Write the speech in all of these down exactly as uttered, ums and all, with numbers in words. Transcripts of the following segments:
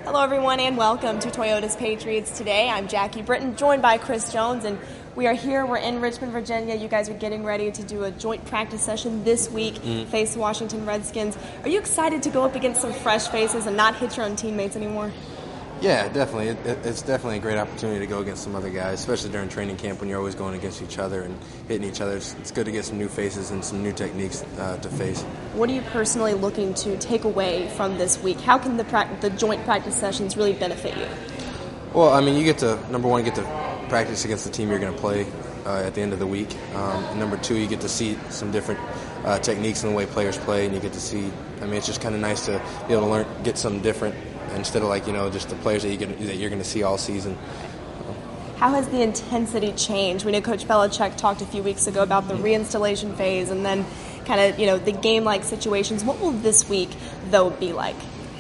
Hello everyone and welcome to Toyota's Patriots Today. I'm Jackie Britton, joined by Chris Jones, and we are here, we're in Richmond, Virginia. You guys are getting ready to do a joint practice session this week, mm. face the Washington Redskins. Are you excited to go up against some fresh faces and not hit your own teammates anymore? Yeah, definitely. It, it, it's definitely a great opportunity to go against some other guys, especially during training camp when you're always going against each other and hitting each other. It's, it's good to get some new faces and some new techniques uh, to face. What are you personally looking to take away from this week? How can the pra- the joint practice sessions really benefit you? Well, I mean, you get to, number one, get to practice against the team you're going to play uh, at the end of the week. Um, and number two, you get to see some different uh, techniques in the way players play, and you get to see, I mean, it's just kind of nice to be able to learn, get something different instead of, like, you know, just the players that, you get, that you're going to see all season. How has the intensity changed? We know Coach Belichick talked a few weeks ago about the reinstallation phase and then kind of, you know, the game-like situations. What will this week, though, be like?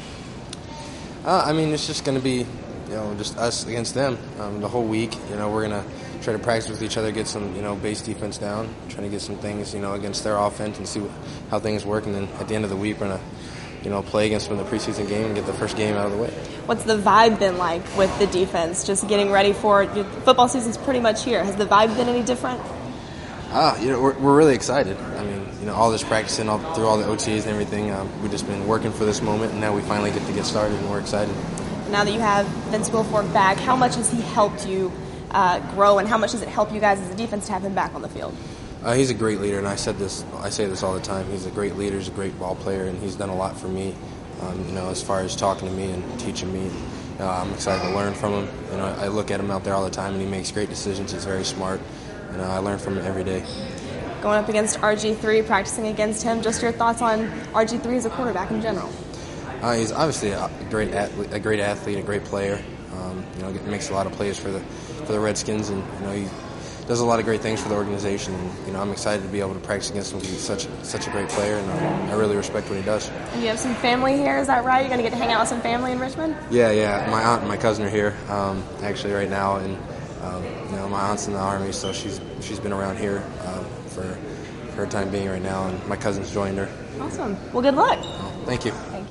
Uh, I mean, it's just going to be, you know, just us against them um, the whole week. You know, we're going to try to practice with each other, get some, you know, base defense down, trying to get some things, you know, against their offense and see how things work. And then at the end of the week, we're going to, you know, play against them in the preseason game and get the first game out of the way. What's the vibe been like with the defense? Just getting ready for it. Football season's pretty much here. Has the vibe been any different? Ah, you know, we're, we're really excited. I mean, you know, all this practicing all, through all the O T As and everything, um, we've just been working for this moment, and now we finally get to get started, and we're excited. Now that you have Vince Wilfork back, how much has he helped you uh, grow, and how much does it help you guys as a defense to have him back on the field? Uh, he's a great leader, and I said this, I say this all the time. He's a great leader, he's a great ball player, and he's done a lot for me. Um, you know, as far as talking to me and teaching me. You know, I'm excited to learn from him. You know, I look at him out there all the time, and he makes great decisions. He's very smart, and uh, I learn from him every day. Going up against R G three, practicing against him, just your thoughts on R G three as a quarterback in general? Uh, he's obviously a great athlete, a great athlete, a great player. Um, you know, makes a lot of plays for the for the Redskins, and you know, he does a lot of great things for the organization. And, you know, I'm excited to be able to practice against him because he's such such a great player, and um, I really respect what he does. And you have some family here, is that right? You're going to get to hang out with some family in Richmond? Yeah, yeah. My aunt and my cousin are here um, actually right now, and um, you know, my aunt's in the Army, so she's she's been around here um, for for her time being right now, and my cousin's joined her. Awesome. Well, good luck. Well, thank you.